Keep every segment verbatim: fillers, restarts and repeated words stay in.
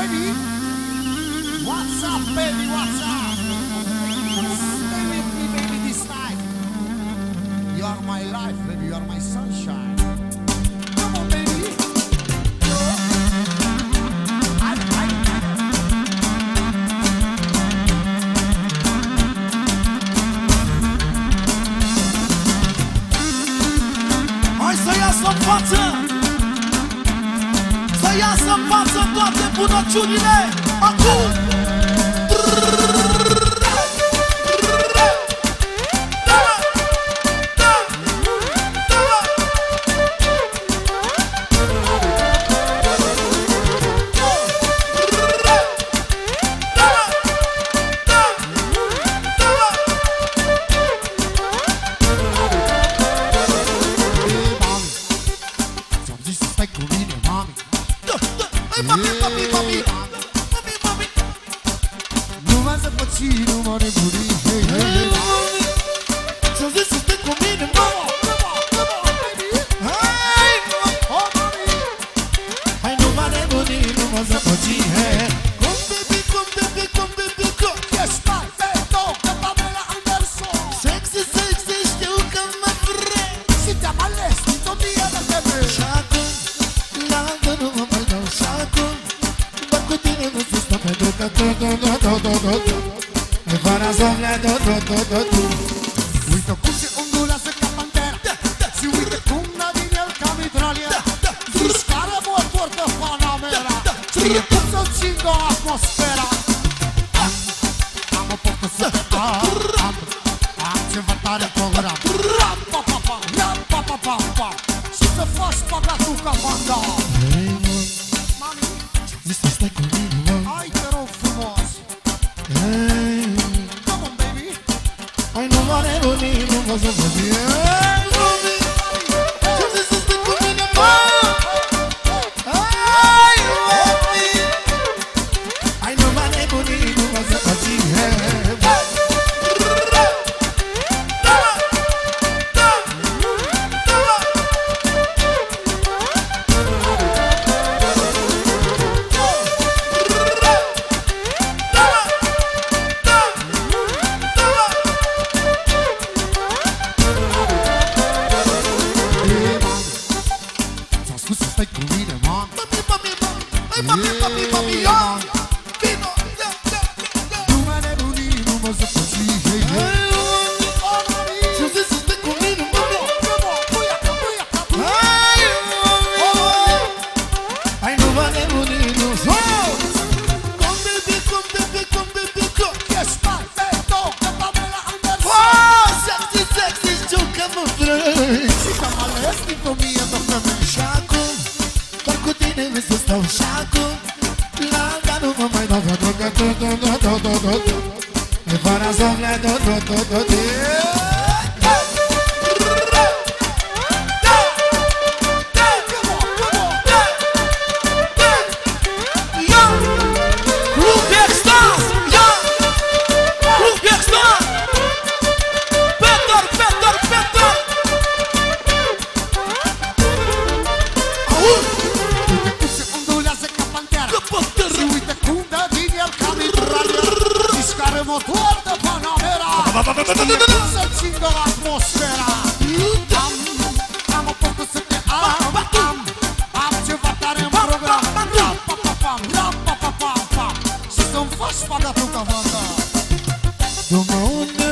baby? What's up, baby? What's up? Stay with me, baby, this night. You are my life, baby. You are my sunshine. Come on, baby. I, I, Hai să iasă în față! Să iasă în față toate bunăciunile! Acum! Uite cum se ondulează ca pantera și uite cum din el ca mitralia. Discară motor de Panamera, știe cum să-ți țină atmosfera. Am, am o portă să te am, am ceva tare program. Ram, pa, pa, pa, ram, pa, pa, pa, pa. Și să faci pagatul ca banda. Mami, Zis să stai cu mine, mă. hai te rog frumos. Come on, baby. Hai nu mă nebuni, nu mă să mă zi. Ce-am zis să stai cu mine, mă? Hai, mami. Hai nu mă nebuni, nu mă să mă zi. Motor de Panamera, știe cum să țină atmosfera. Am, am o portă să te am, am, am ceva tare în program. Ram, pa, pa, pam, ram, pa, pa, pam, pam. Și să-mi faci pagatul ca vanda. Du-mă unde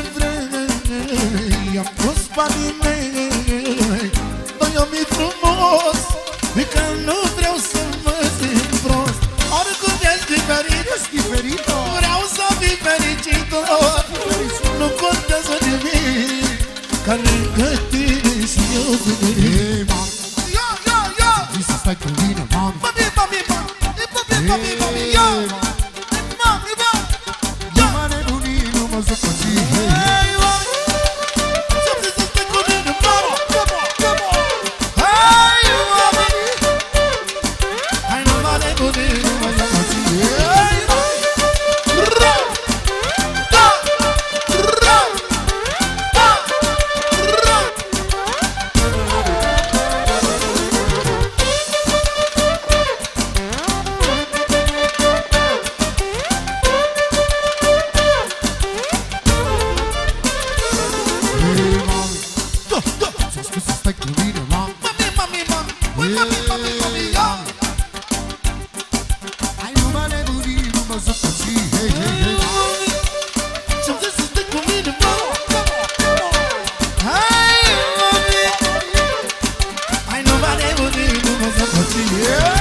vrei, am pus banii mei. Doi-o mi frumos, că nu vreau să mă simt prost. Oricum ești diferit, Ești diferită. vreau să fii fericit. Nu contează nimic, ca lângă tine și eu sunt nimic. Hey, mami, Ia, ia, ia! vrei să stai cu mine, mami? Mami, mami, mami, mami, mami, mami, ia! Mami, mami, Nu mă nebuni, nu mă zăpăci. hai, mami! Ce-am zis să stai cu mine, mami? Hai, mami! Hai, nu mă nebuni, nu mă zăpăci. Hai, mami! Ra! Da! Ra! Da! Ra! Măi, mami, mami, mami, ia! Hai, nu mă nebuni, nu mă zăpăci, hei, hei, hei! Ce-mi zici să stai cu mine, mă? Hai, mami! Hai, nu mă nebuni, nu mă zăpăci, yeah!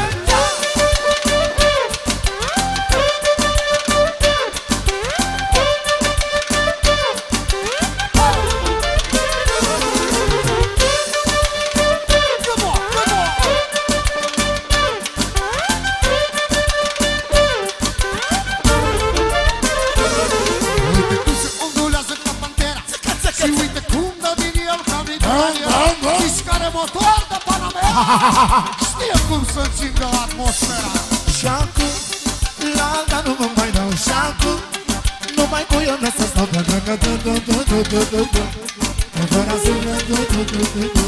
Motor de Panamera știe cum să țină atmosfera. Și acum la alta nu mă mai dau. Și acum nu mai cu eu să stau pe dragă. Fără să